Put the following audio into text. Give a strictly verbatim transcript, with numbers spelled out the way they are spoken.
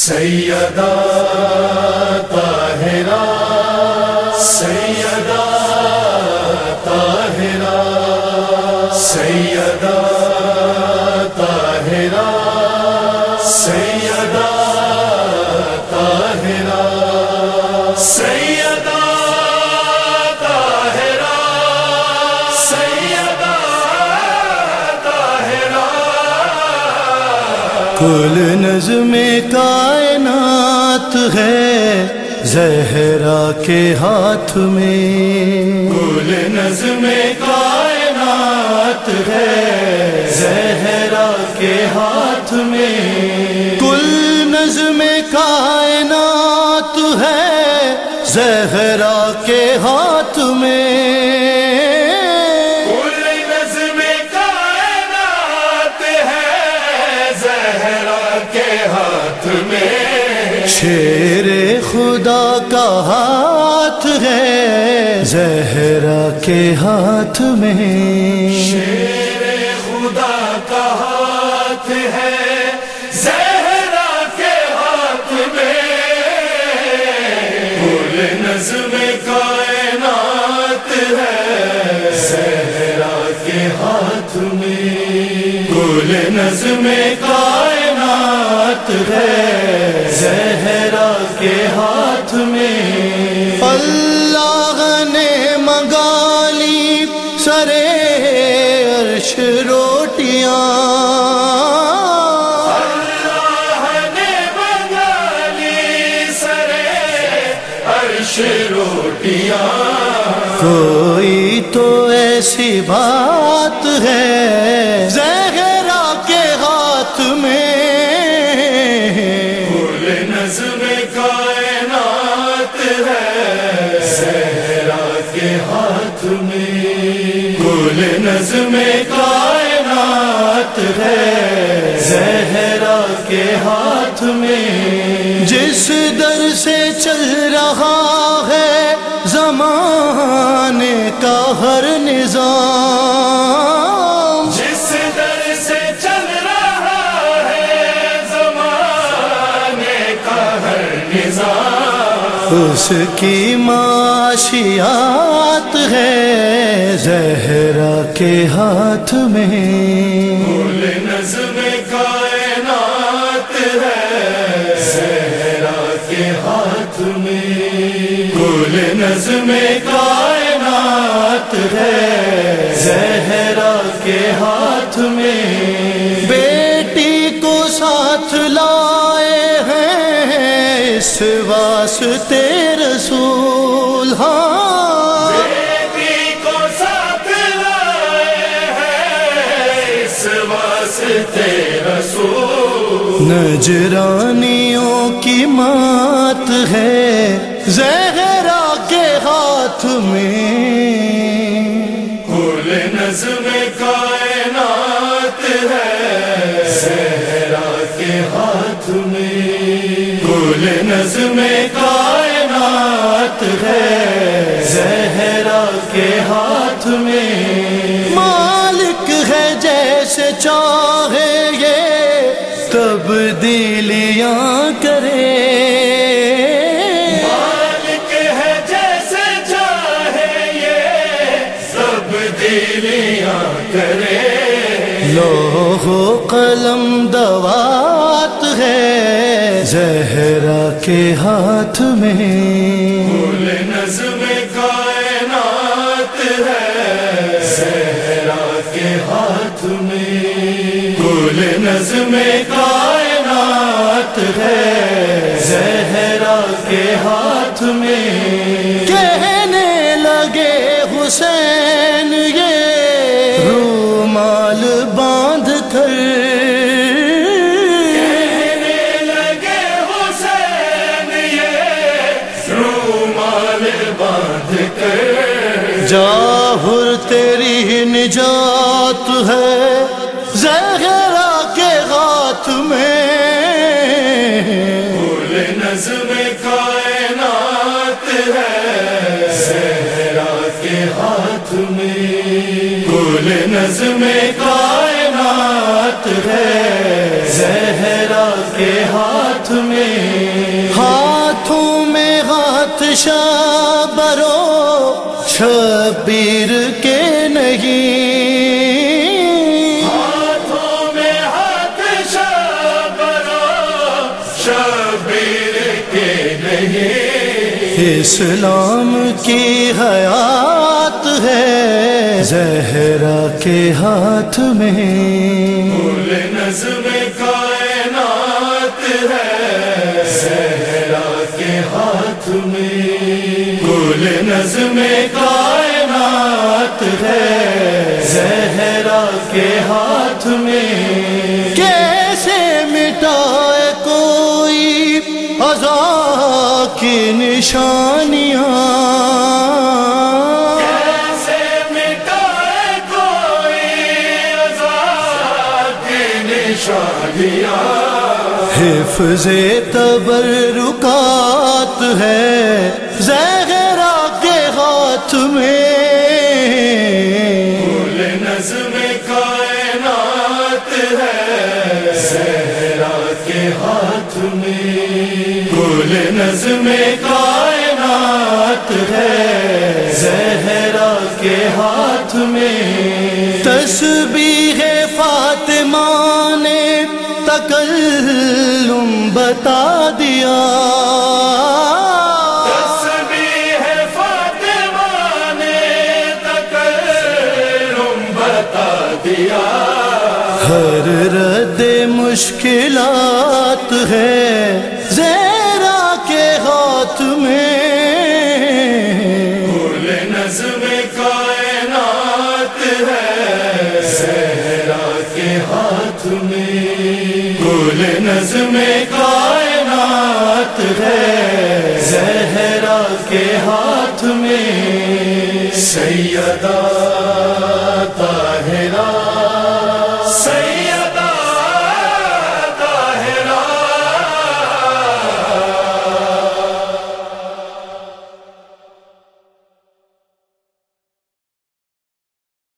سیدہ طاہرہ سیدہ طاہرہ سیدہ طاہرہ سیدہ طاہرہ سیدہ طاہرہ سیدہ طاہرہ کل نظم کائنات ہے زہرا کے ہاتھ میں، کل نظم کائنات ہے زہرا کے ہاتھ میں، کل نظم کائنات ہے زہرا کے ہاتھ میں، کل نظم کائنات ہے زہرا کے ہاتھ میں، شیر خدا کا ہاتھ ہے زہرا کے ہاتھ میں، شیر خدا کا ہاتھ ہے زہرا کے ہاتھ میں، کل نظم کائنات ہے زہرا کے ہاتھ میں، کل نظم کائنات ہے زہرا کے ہاتھ میں، اللہ نے منگا لی سرے عرش روٹیاں، اللہ نے منگا لی سرے عرش روٹیاں، کوئی تو ایسی بات ہے زہرا کے ہاتھ میں، کل نظم کائنات ہے زہرا کے ہاتھ میں، کل نظم کائنات ہے زہرا کے ہاتھ میں، جس در سے چل رہا ہے زمانے کا ہر نظام، جس در سے چل رہا ہے زمانے کا ہر نظام، اس کی معاشیات ہے زہرا کے ہاتھ میں، کل نظم کائنات ہے زہرا کے ہاتھ میں، کل نظم کائنات ہے زہرا کے ہاتھ میں، بیٹی کو ساتھ لائے ہیں اس واسطے رسول، ہاں بیٹی کو ساتھ لائے ہیں اس واسطے رسول، نجرانیوں کی مات ہے زہرا کے ہاتھ میں، کل نظم کائنات ہے زہرا کے ہاتھ میں، کل نظم کائنات ہے زہرا کے ہاتھ میں، مالک ہے جیسے چاہے یہ تبدیلیاں کرے، مالک ہے جیسے چاہے یہ تبدیلیاں کرے، لوح و قلم دوات ہے زہرا کے ہاتھ میں، کل نظم کائنات ہے زہرا کے ہاتھ میں، کل نظم کائنات ہے زہرا کے ہاتھ میں، کہنے لگے حسین یہ رومال باندھ کر، کہنے لگے حسین یہ رومال باندھ کر، جاہر تیری نجات ہے زہرا کے ہاتھ میں، کل نظم کائنات ہے زہرا کے ہاتھ میں، کل نظم کائنات ہے زہرا کے ہاتھ میں، ہاتھوں میں ہاتھ شبرو شبیر کے نہیں، ہاتھوں میں ہاتھ شبرو شبیر کے نہیں، اسلام کی حیات ہے زہرا کے ہاتھ میں، کل نظم کائنات ہے زہرا کے ہاتھ میں، کل نظم کائنات ہے زہرا کے ہاتھ میں، کیسے مٹائے کوئی عزا کی نشانیاں، کیسے مٹائے کوئی عزا کی نشانیاں، حفظ تبرکات ہے زہرا کے ہاتھ میں، کل نظم کائنات ہے زہرا کے ہاتھ میں، کل نظم کائنات ہے زہرا کے ہاتھ میں، تسبیح فاطمہ نے تکلم بتا دیا، تسبیح فاطمہ نے تکلم بتا دیا، ہر رد مشکلات ہے زہرا کے ہاتھ میں، کل نظم کائنات ہے زہرا کے ہاتھ میں، کل نظم کائنات ہے زہرا کے ہاتھ میں، سیدہ